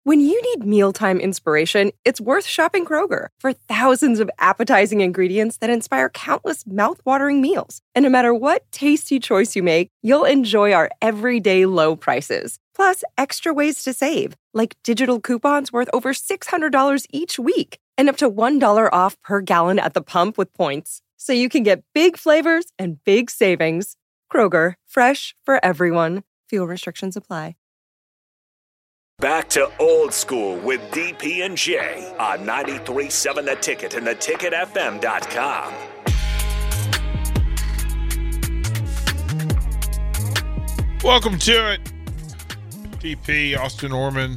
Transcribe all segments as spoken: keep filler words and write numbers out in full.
When you need mealtime inspiration, it's worth shopping Kroger for thousands of appetizing ingredients that inspire countless mouthwatering meals. And no matter what tasty choice you make, you'll enjoy our everyday low prices. Plus, extra ways to save, like digital coupons worth over six hundred dollars each week and up to one dollar off per gallon at the pump with points. So you can get big flavors and big savings. Kroger, fresh for everyone. Fuel restrictions apply. Back to Old School with D P and J on ninety-three point seven The Ticket and the ticket f m dot com. Welcome to it. D P, Austin Orman.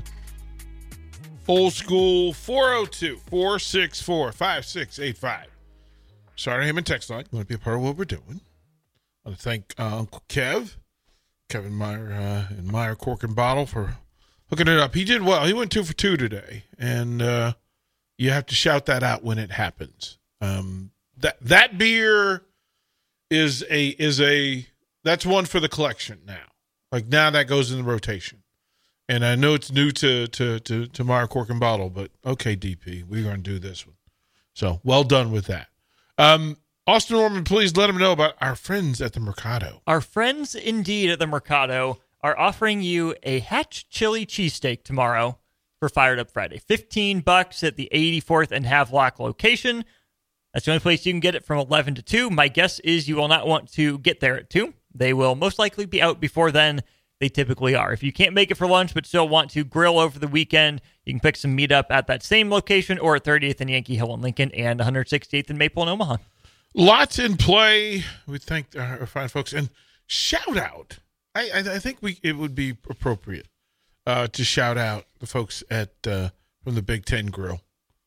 Old School, four oh two, four six four, five six eight five. Sorry, him and text line. You want to be a part of what we're doing. I want to thank uh, Uncle Kev, Kevin Meyer uh, and Meyer Cork and Bottle for hooking it up. He did well. He went two for two today, and uh, you have to shout that out when it happens. Um, that that beer is a is a that's one for the collection now. Like now that goes in the rotation, and I know it's new to to to, to Meyer Cork and Bottle, but okay, D P, we're going to do this one. So well done with that. Um, Austin Orman, please let them know about our friends at the Mercado. Our friends indeed at the Mercado are offering you a Hatch Chili cheesesteak tomorrow for Fired Up Friday. fifteen bucks at the eighty-fourth and Havelock location. That's the only place you can get it from eleven to two. My guess is you will not want to get there at two. They will most likely be out before then. They typically are. If you can't make it for lunch but still want to grill over the weekend, you can pick some meat up at that same location or at thirtieth and Yankee Hill in Lincoln and one hundred sixty-eighth and Maple in Omaha. Lots in play. We thank our fine folks. And shout out. I, I, I think we it would be appropriate uh, to shout out the folks at uh, from the Big Ten Grill,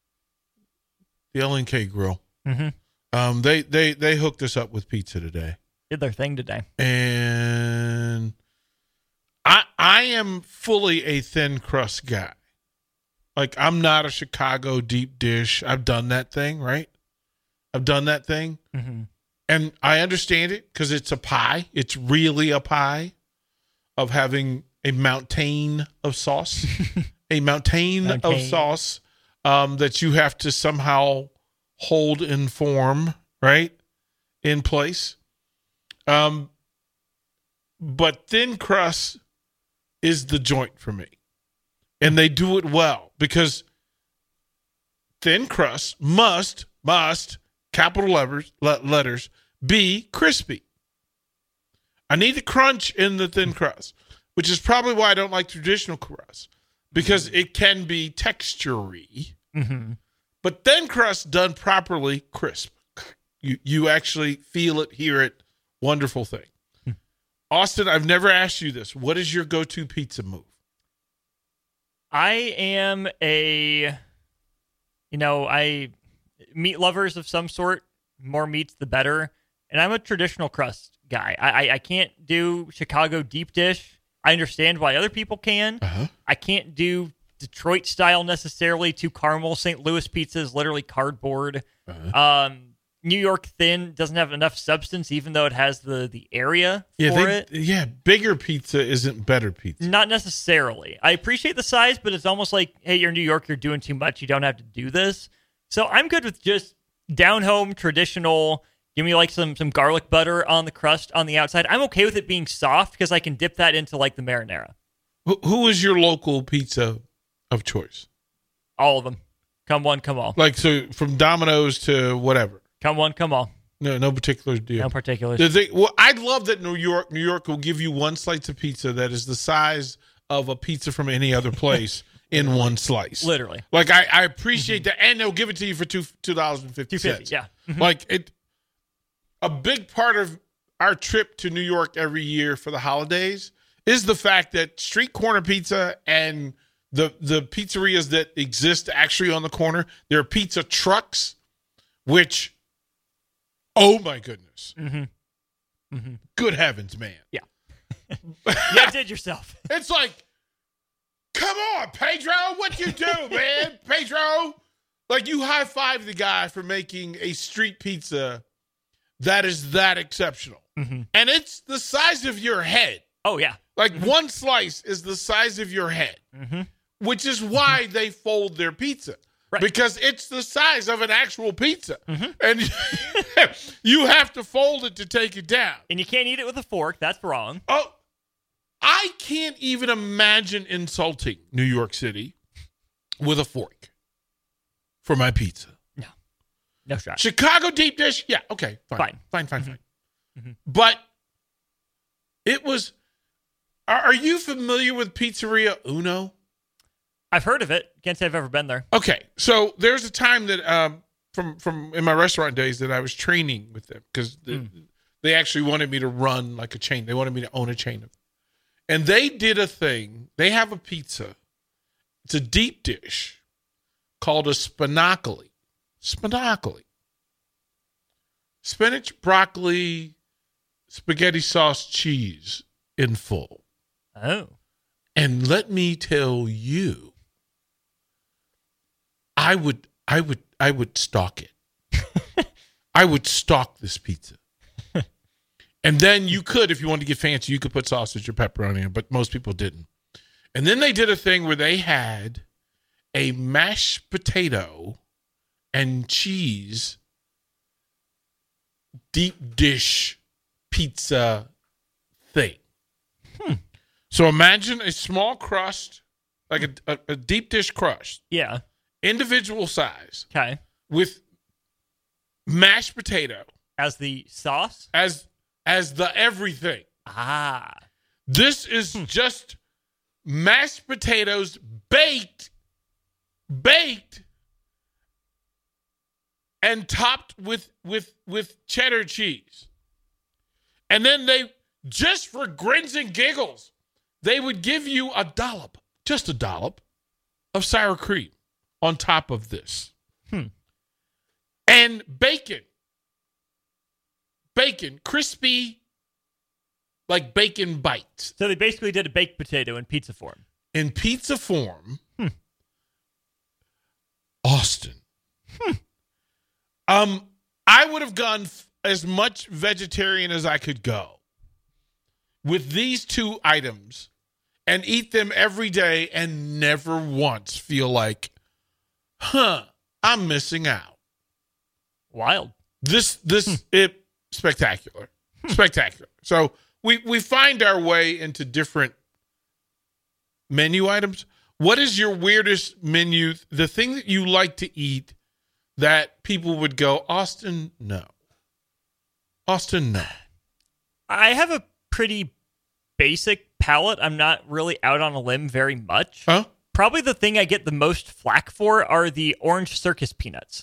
the L N K Grill. Mm-hmm. Um, they they they hooked us up with pizza today. Did their thing today, and I I am fully a thin crust guy. Like I'm not a Chicago deep dish. I've done that thing, right? I've done that thing, mm-hmm. and I understand it because it's a pie. It's really a pie. Of having a mountain of sauce, a mountain, mountain. of sauce um, that you have to somehow hold in form, right, in place. Um, but thin crust is the joint for me, and they do it well because thin crust must must capital letters letters be crispy. I need the crunch in the thin crust, which is probably why I don't like traditional crust, because it can be texture-y. Mm-hmm. But thin crust done properly, crisp. You you actually feel it, hear it. Wonderful thing. Hmm. Austin, I've never asked you this. What is your go-to pizza move? I am a, you know, I meat lovers of some sort. More meats, the better. And I'm a traditional crust guy. I, I I can't do Chicago deep dish. I understand why other people can. Uh-huh. I can't do Detroit style necessarily. Too caramel. Saint Louis pizza is literally cardboard. Uh-huh. Um, New York thin doesn't have enough substance, even though it has the the area yeah, for they, it. Yeah, bigger pizza isn't better pizza. Not necessarily. I appreciate the size, but it's almost like, hey, you're in New York, you're doing too much. You don't have to do this. So I'm good with just down home traditional. Give me like some some garlic butter on the crust on the outside. I'm okay with it being soft because I can dip that into like the marinara. Who, who is your local pizza of choice? All of them. Come one, come all. Like, so from Domino's to whatever. Come one, come all. No, no particular deal. No particular. The thing, well, I love that New York, New York will give you one slice of pizza that is the size of a pizza from any other place in one slice. Literally. Like I, I appreciate mm-hmm. that, and they'll give it to you for two two dollars and fifty cents. Yeah. Mm-hmm. Like it. A big part of our trip to New York every year for the holidays is the fact that street corner pizza and the the pizzerias that exist actually on the corner, there are pizza trucks, which, oh my goodness. Mm-hmm. Mm-hmm. Good heavens, man. Yeah. You did yourself. It's like, come on, Pedro, what you do, man? Pedro. Like, you high-five the guy for making a street pizza that is that exceptional. Mm-hmm. And it's the size of your head. Oh, yeah. Like, mm-hmm. one slice is the size of your head. Mm-hmm. which is why they fold their pizza. Right. Because it's the size of an actual pizza. Mm-hmm. And you have to fold it to take it down. And you can't eat it with a fork. That's wrong. Oh, I can't even imagine insulting New York City with a fork for my pizza. No. No shot. Chicago deep dish? Yeah, okay, fine. Fine. Fine, fine, Mm-hmm. fine. Mm-hmm. But it was, are, are you familiar with Pizzeria Uno? I've heard of it. Can't say I've ever been there. Okay, so there's a time that um, from from in my restaurant days that I was training with them because the, Mm. they actually wanted me to run like a chain. They wanted me to own a chain of, and they did a thing. They have a pizza. It's a deep dish called a spinacoli. Spinacoli. Spinach, broccoli, spaghetti sauce, cheese in full. Oh. And let me tell you, I would, I would, I would stalk it. I would stalk this pizza. And then you could, if you wanted to get fancy, you could put sausage or pepperoni in, but most people didn't. And then they did a thing where they had a mashed potato and cheese deep dish pizza thing. Hmm. So imagine a small crust, like a, a, a deep dish crust, Yeah. individual size, Okay. with mashed potato As the sauce? as as the everything. Ah. This is just mashed potatoes baked, baked, and topped with with with cheddar cheese. And then they, just for grins and giggles, they would give you a dollop, just a dollop, of sour cream on top of this. Hmm. And bacon. Bacon, crispy, like bacon bites. So they basically did a baked potato in pizza form. In pizza form, Hmm. Austin. Hmm. Um, I would have gone f- as much vegetarian as I could go with these two items and eat them every day and never once feel like, huh, I'm missing out. Wild. This, this, it, spectacular, spectacular. So we, we find our way into different menu items. What is your weirdest menu? The thing that you like to eat that people would go, Austin, no. Austin, no. I have a pretty basic palate. I'm not really out on a limb very much. Huh? Probably the thing I get the most flack for are the orange circus peanuts.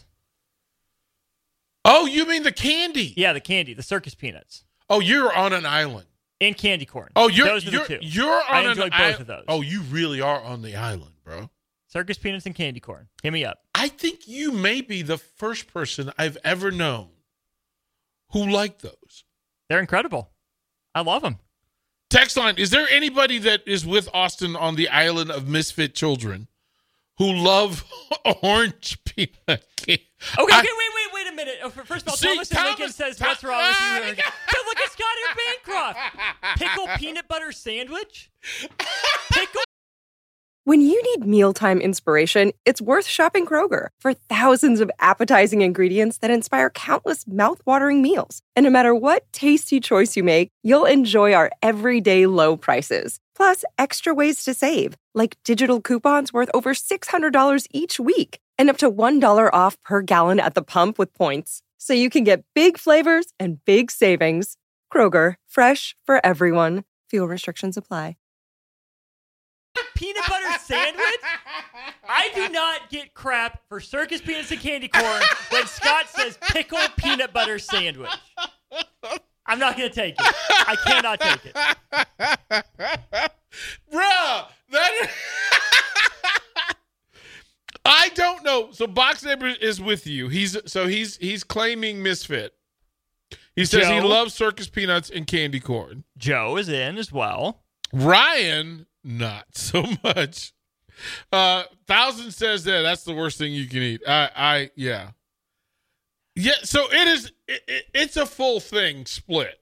Oh, you mean the candy? Yeah, the candy, the circus peanuts. Oh, you're on an island. And candy corn. Oh, you're those are you're, the two. you're I on enjoy an both island. of those. Oh, you really are on the island, bro. Circus peanuts and candy corn. Hit me up. I think you may be the first person I've ever known who liked those. They're incredible. I love them. Text line, is there anybody that is with Austin on the island of misfit children who love orange peanut candy? Okay, I- okay, wait, wait, wait a minute. Oh, First of all, See, Thomas and Lincoln Thomas- says, Tom- what's wrong with you? Ah, Lincoln? So look at Scott and Bancroft. Pickle peanut butter sandwich? Pickle When you need mealtime inspiration, it's worth shopping Kroger for thousands of appetizing ingredients that inspire countless mouthwatering meals. And no matter what tasty choice you make, you'll enjoy our everyday low prices. Plus, extra ways to save, like digital coupons worth over six hundred dollars each week and up to one dollar off per gallon at the pump with points. So you can get big flavors and big savings. Kroger, fresh for everyone. Fuel restrictions apply. peanut butter sandwich? I do not get crap for circus peanuts and candy corn when Scott says pickle peanut butter sandwich. I'm not going to take it. I cannot take it. Bruh, that I don't know. So Box Neighbor is with you. He's so he's he's claiming misfit. He says he Joe? loves circus peanuts and candy corn. Joe is in as well. Ryan, not so much. Uh, Thousand says that that's the worst thing you can eat. I, I, yeah, yeah. So it is. It, it, it's a full thing split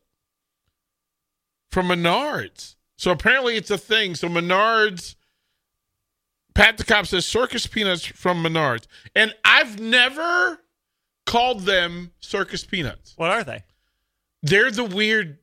from Menards. So apparently it's a thing. So Menards Pat the Cop says Circus Peanuts from Menards. And I've never called them Circus Peanuts. What are they? They're the weird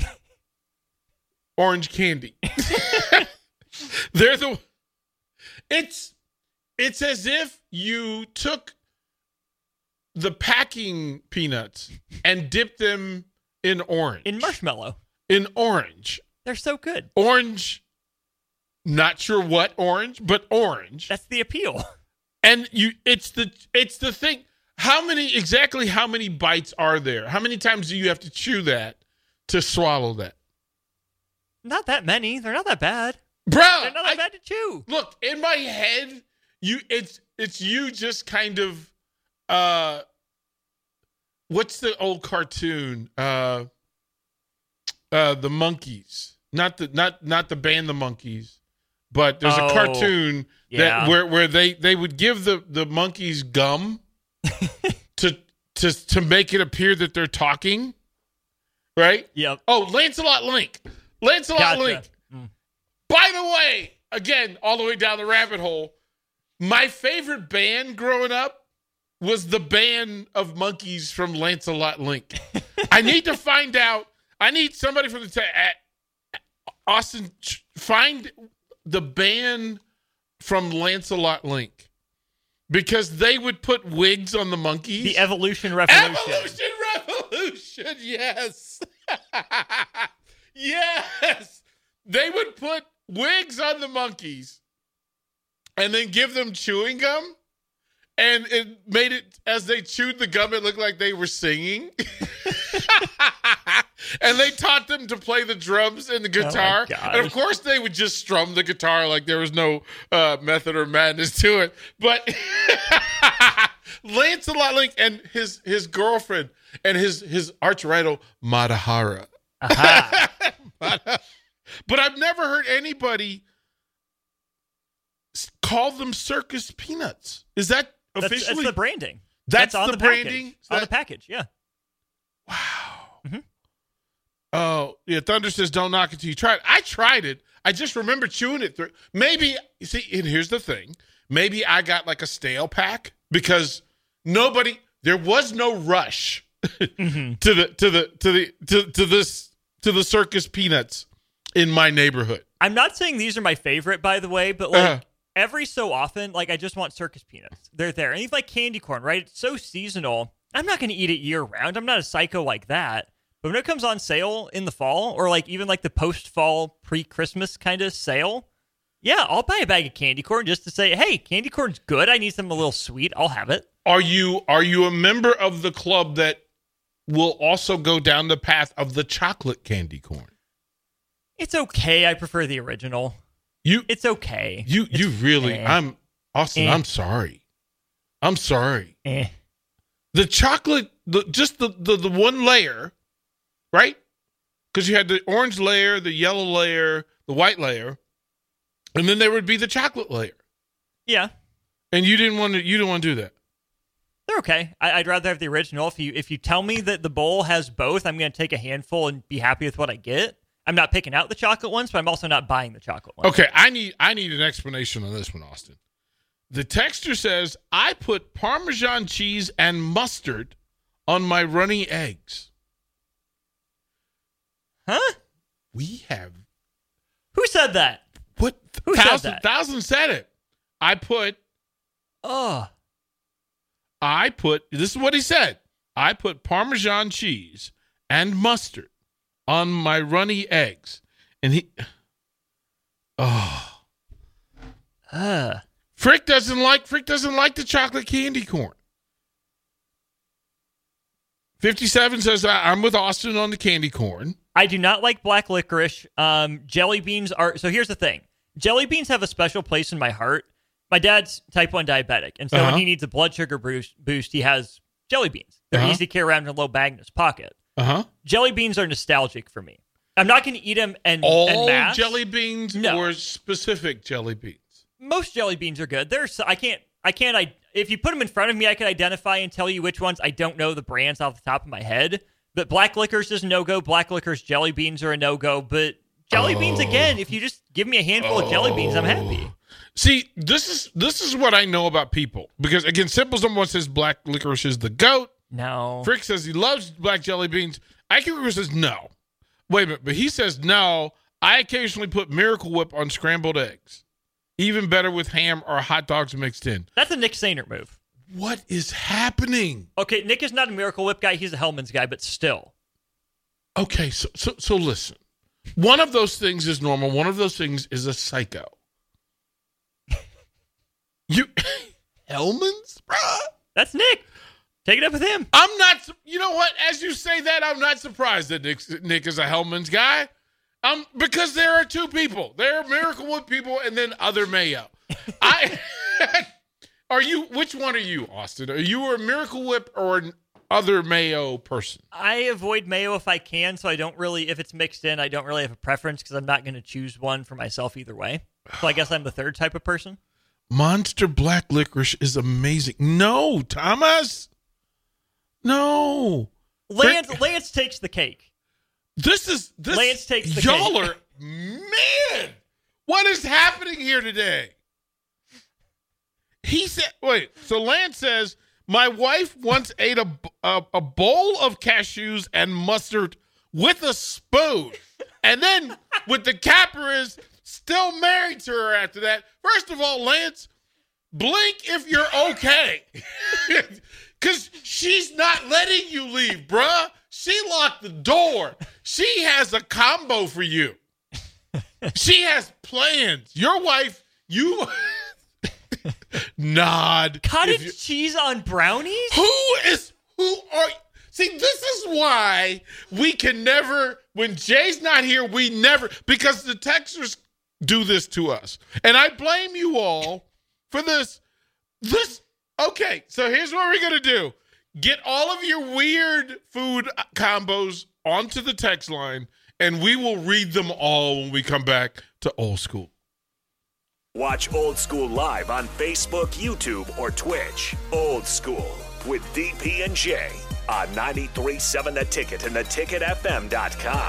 orange candy. They're the It's it's as if you took the packing peanuts and dipped them in orange. In marshmallow. In orange. They're so good. Orange. Not sure what orange, but orange. That's the appeal. And you it's the it's the thing. How many exactly how many bites are there? How many times do you have to chew that to swallow that? Not that many. They're not that bad. Bro, They're not that I, bad to chew. Look, in my head, you it's it's you just kind of uh what's the old cartoon? Uh uh the Monkeys. Not the not not the band the Monkeys, but there's oh, a cartoon yeah. that where where they they would give the the monkeys gum to to to make it appear that they're talking. Right? Yep. Oh, Lancelot Link. Lancelot Gotcha. Link. Mm. By the way, again, all the way down the rabbit hole, my favorite band growing up was the band of monkeys from Lancelot Link. I need to find out. I need somebody from the t- uh, Austin find the band from Lancelot Link because they would put wigs on the monkeys. The Evolution Revolution. Evolution Revolution. Yes. Yes. They would put wigs on the monkeys and then give them chewing gum. And it made it, as they chewed the gum, it looked like they were singing. And they taught them to play the drums and the guitar. Oh and of course, they would just strum the guitar like there was no uh, method or madness to it. But Lancelot Link and his his girlfriend and his, his arch rival, Madahara. Aha. But I've never heard anybody call them Circus Peanuts. Is that That's, officially? that's the branding. That's, That's on the, the branding? package. That, on the package, yeah. Wow. Mm-hmm. Oh, yeah. Thunder says, don't knock it till you try it. I tried it. I just remember chewing it through. Maybe, you see, and here's the thing. Maybe I got like a stale pack because nobody, there was no rush mm-hmm. to the, to the, to the, to, to this, to the Circus Peanuts in my neighborhood. I'm not saying these are my favorite, by the way, but like uh, every so often, like I just want Circus Peanuts. They're there. And even like candy corn, right? It's so seasonal. I'm not going to eat it year round. I'm not a psycho like that. But when it comes on sale in the fall or like even like the post-fall pre-Christmas kind of sale, yeah, I'll buy a bag of candy corn just to say, hey, candy corn's good. I need something a little sweet. I'll have it. Are you are you a member of the club that will also go down the path of the chocolate candy corn? It's okay. I prefer the original. You, it's okay. You, it's you really. Eh. I'm Austin. Eh. I'm sorry. I'm sorry. Eh. The chocolate, the just the, the the one layer, right? Because you had the orange layer, the yellow layer, the white layer, and then there would be the chocolate layer. Yeah. And you didn't want to. You didn't want to do that. They're okay. I, I'd rather have the original. If you if you tell me that the bowl has both, I'm going to take a handful and be happy with what I get. I'm not picking out the chocolate ones, but I'm also not buying the chocolate ones. Okay, I need I need an explanation on this one, Austin. The texter says, I put Parmesan cheese and mustard on my runny eggs. Huh? We have. Who said that? What? Who thousand, said that? Thousand said it. I put. Oh. I put. This is what he said. I put Parmesan cheese and mustard on my runny eggs. And he. Oh. Uh. Frick doesn't like Frick doesn't like the chocolate candy corn. fifty-seven says I'm with Austin on the candy corn. I do not like black licorice. Um, jelly beans are so. Here's the thing: jelly beans have a special place in my heart. My dad's type one diabetic, and so uh-huh. when he needs a blood sugar boost, boost he has jelly beans. They're uh-huh. easy to carry around in a little bag in his pocket. Uh huh. Jelly beans are nostalgic for me. I'm not going to eat them and all en masse. jelly beans No. or specific jelly beans. Most jelly beans are good. There's I can't I can't I if you put them in front of me, I can identify and tell you which ones. I don't know the brands off the top of my head. But black licorice is a no-go. Black licorice jelly beans are a no-go. But jelly oh. beans, again, if you just give me a handful oh. of jelly beans, I'm happy. See, this is this is what I know about people. Because, again, Simple's number one says black licorice is the GOAT. No. Frick says he loves black jelly beans. Ike Kruger says no. Wait a minute, but he says no. I occasionally put Miracle Whip on scrambled eggs. Even better with ham or hot dogs mixed in. That's a Nick Sainert move. What is happening? Okay, Nick is not a Miracle Whip guy. He's a Hellman's guy, but still. Okay, so so so listen. One of those things is normal. One of those things is a psycho. You Hellman's, bruh? That's Nick. Take it up with him. I'm not. You know what? As you say that, I'm not surprised that Nick, Nick is a Hellman's guy. Um, because there are two people. There are Miracle Whip people, and then other mayo. I are you? Which one are you, Austin? Are you a Miracle Whip or an other mayo person? I avoid mayo if I can, so I don't really. If it's mixed in, I don't really have a preference because I'm not going to choose one for myself either way. So I guess I'm the third type of person. Monster black licorice is amazing. No, Thomas. No. Lance Frick. Lance takes the cake. This is this. Lance takes the y'all cake. are man. What is happening here today? He said, "Wait." So Lance says, "My wife once ate a, a a bowl of cashews and mustard with a spoon, and then with the capper is still married to her after that." First of all, Lance, blink if you're okay, because she's not letting you leave, bruh. She locked the door. She has a combo for you. She has plans. Your wife, you nod. Cottage cheese on brownies? Who is, who are, see, this is why we can never, when Jay's not here, we never, because the texters do this to us. And I blame you all for this. This, okay, so here's what we're going to do. Get all of your weird food combos onto the text line, and we will read them all when we come back to Old School. Watch Old School live on Facebook, YouTube, or Twitch. Old School with D P and J on ninety-three point seven The Ticket and the ticket f m dot com.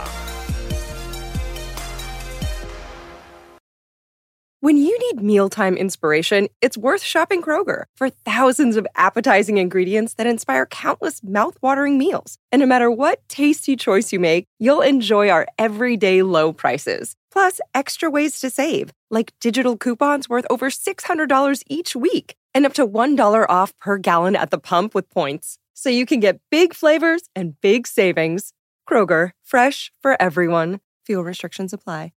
When you need mealtime inspiration, it's worth shopping Kroger for thousands of appetizing ingredients that inspire countless mouth-watering meals. And no matter what tasty choice you make, you'll enjoy our everyday low prices. Plus, extra ways to save, like digital coupons worth over six hundred dollars each week and up to one dollar off per gallon at the pump with points. So you can get big flavors and big savings. Kroger, fresh for everyone. Fuel restrictions apply.